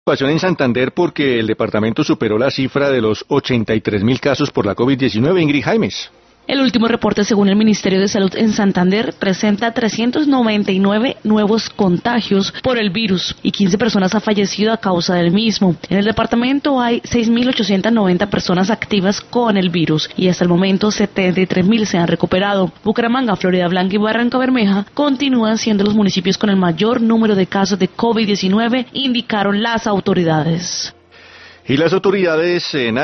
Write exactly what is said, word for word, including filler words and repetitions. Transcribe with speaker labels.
Speaker 1: Situación en Santander porque el departamento superó la cifra de los ochenta y tres mil casos por la COVID diecinueve. Ingrid Jaimes.
Speaker 2: El último reporte, según el Ministerio de Salud en Santander, presenta trescientos noventa y nueve nuevos contagios por el virus y quince personas han fallecido a causa del mismo. En el departamento hay seis mil ochocientas noventa personas activas con el virus y hasta el momento setenta y tres mil se han recuperado. Bucaramanga, Florida Blanca y Barranca Bermeja continúan siendo los municipios con el mayor número de casos de COVID diecinueve, indicaron las autoridades.
Speaker 1: Y las autoridades en